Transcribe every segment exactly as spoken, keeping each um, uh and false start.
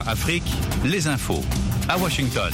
Afrique, les infos à Washington.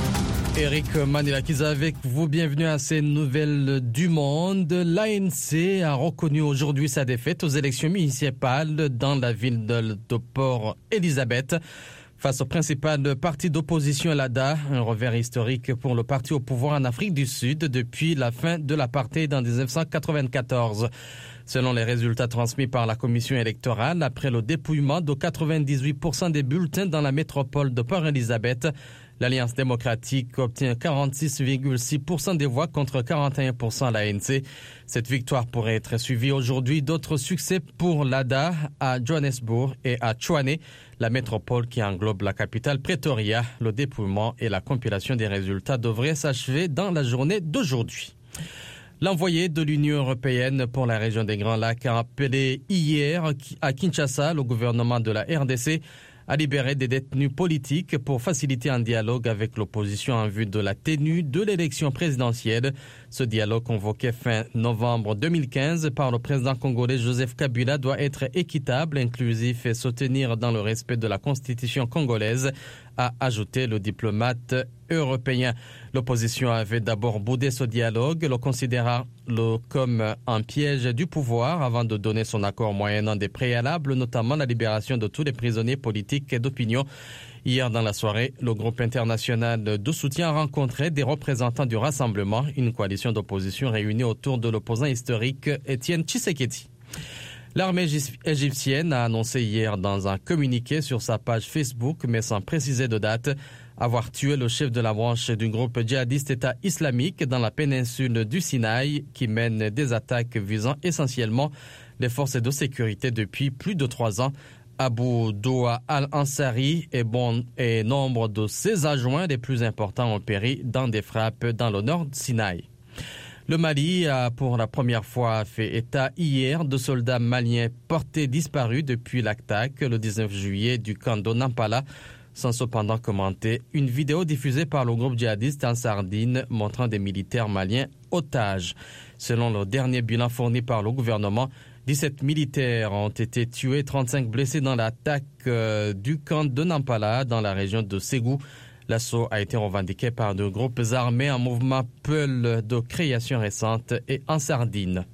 Eric Manilakiza avec vous, bienvenue à ces nouvelles du monde. L'A N C a reconnu aujourd'hui sa défaite aux élections municipales dans la ville de, de Port Elizabeth. Face au principal parti d'opposition L A D A, un revers historique pour le parti au pouvoir en Afrique du Sud depuis la fin de l'apartheid en dix-neuf cent quatre-vingt-quatorze. Selon les résultats transmis par la commission électorale, après le dépouillement de quatre-vingt-dix-huit pour cent des bulletins dans la métropole de Port Elizabeth, l'Alliance démocratique obtient quarante-six virgule six pour cent des voix contre quarante et un pour cent à l'A N C. Cette victoire pourrait être suivie aujourd'hui d'autres succès pour l'A D A à Johannesburg et à Tshwane, la métropole qui englobe la capitale Pretoria. Le dépouillement et la compilation des résultats devraient s'achever dans la journée d'aujourd'hui. L'envoyé de l'Union européenne pour la région des Grands Lacs a appelé hier à Kinshasa le gouvernement de la R D C à libérer des détenus politiques pour faciliter un dialogue avec l'opposition en vue de la tenue de l'élection présidentielle. Ce dialogue convoqué fin novembre deux mille quinze par le président congolais Joseph Kabila doit être équitable, inclusif et se tenir dans le respect de la constitution congolaise, a ajouté le diplomate européen. L'opposition avait d'abord boudé ce dialogue, le considérant le comme un piège du pouvoir avant de donner son accord moyennant des préalables, notamment la libération de tous les prisonniers politiques et d'opinion. Hier dans la soirée, le groupe international de soutien a rencontré des représentants du Rassemblement, une coalition d'opposition réunie autour de l'opposant historique Étienne Tshisekedi. L'armée égyptienne a annoncé hier dans un communiqué sur sa page Facebook, mais sans préciser de date, avoir tué le chef de la branche du groupe djihadiste État islamique dans la péninsule du Sinaï, qui mène des attaques visant essentiellement les forces de sécurité depuis plus de trois ans. Abu Doua al-Ansari et, bon, et nombre de ses adjoints les plus importants ont péri dans des frappes dans le nord du Sinaï. Le Mali a pour la première fois fait état hier de soldats maliens portés disparus depuis l'attaque le dix-neuf juillet du camp de Nampala, sans cependant commenter une vidéo diffusée par le groupe djihadiste en Sardine montrant des militaires maliens otages. Selon le dernier bilan fourni par le gouvernement, dix-sept militaires ont été tués, trente-cinq blessés dans l'attaque euh, du camp de Nampala dans la région de Ségou. L'assaut a été revendiqué par deux groupes armés en mouvement Peul de création récente et en Sardine.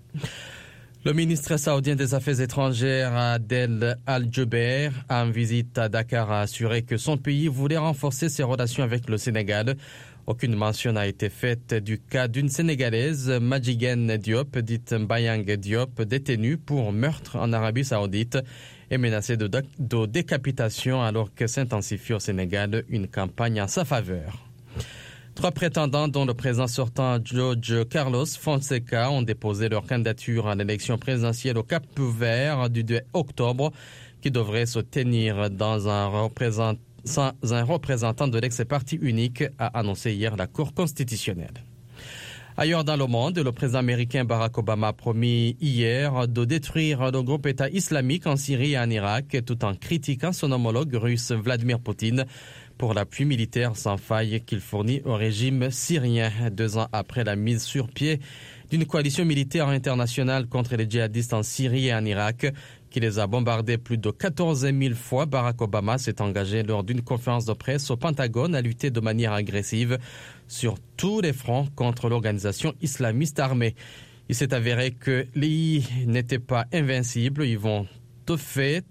Le ministre saoudien des Affaires étrangères Adel Al-Jubeir, en visite à Dakar, a assuré que son pays voulait renforcer ses relations avec le Sénégal. Aucune mention n'a été faite du cas d'une Sénégalaise, Madjiguène Diop, dite Mbayang Diop, détenue pour meurtre en Arabie Saoudite et menacée de, de décapitation alors que s'intensifie au Sénégal une campagne en sa faveur. Trois prétendants, dont le président sortant Jorge Carlos Fonseca, ont déposé leur candidature à l'élection présidentielle au Cap-Vert du deux octobre, qui devrait se tenir dans un représentant sans un représentant de l'ex-parti unique, a annoncé hier la Cour constitutionnelle. Ailleurs dans le monde, le président américain Barack Obama a promis hier de détruire le groupe État islamique en Syrie et en Irak, tout en critiquant son homologue russe Vladimir Poutine pour l'appui militaire sans faille qu'il fournit au régime syrien. Deux ans après la mise sur pied d'une coalition militaire internationale contre les djihadistes en Syrie et en Irak, qui les a bombardés plus de quatorze mille fois, Barack Obama s'est engagé lors d'une conférence de presse au Pentagone à lutter de manière agressive sur tous les fronts contre l'organisation islamiste armée. Il s'est avéré que les I n'étaient pas invincibles, ils vont de fait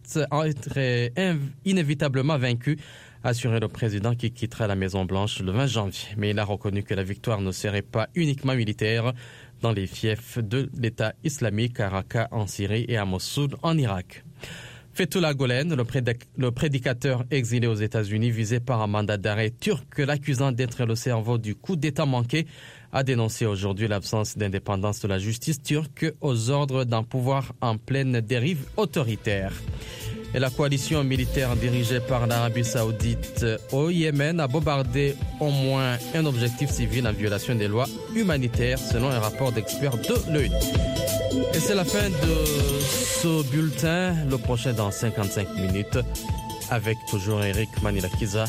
être inévitablement vaincus, a assuré le président qui quittera la Maison-Blanche le vingt janvier. Mais il a reconnu que la victoire ne serait pas uniquement militaire dans les fiefs de l'État islamique à Raqqa en Syrie et à Mossoul en Irak. Fethullah Gülen, le, prédic- le prédicateur exilé aux États-Unis visé par un mandat d'arrêt turc l'accusant d'être le cerveau du coup d'État manqué, a dénoncé aujourd'hui l'absence d'indépendance de la justice turque aux ordres d'un pouvoir en pleine dérive autoritaire. Et la coalition militaire dirigée par l'Arabie Saoudite au Yémen a bombardé au moins un objectif civil en violation des lois humanitaires, selon un rapport d'experts de l'O N U. Et c'est la fin de ce bulletin, le prochain dans cinquante-cinq minutes, avec toujours Eric Manilakiza.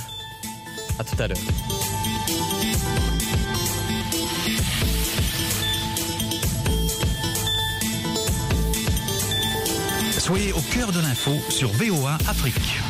À tout à l'heure. Soyez au cœur de l'info sur V O A Afrique.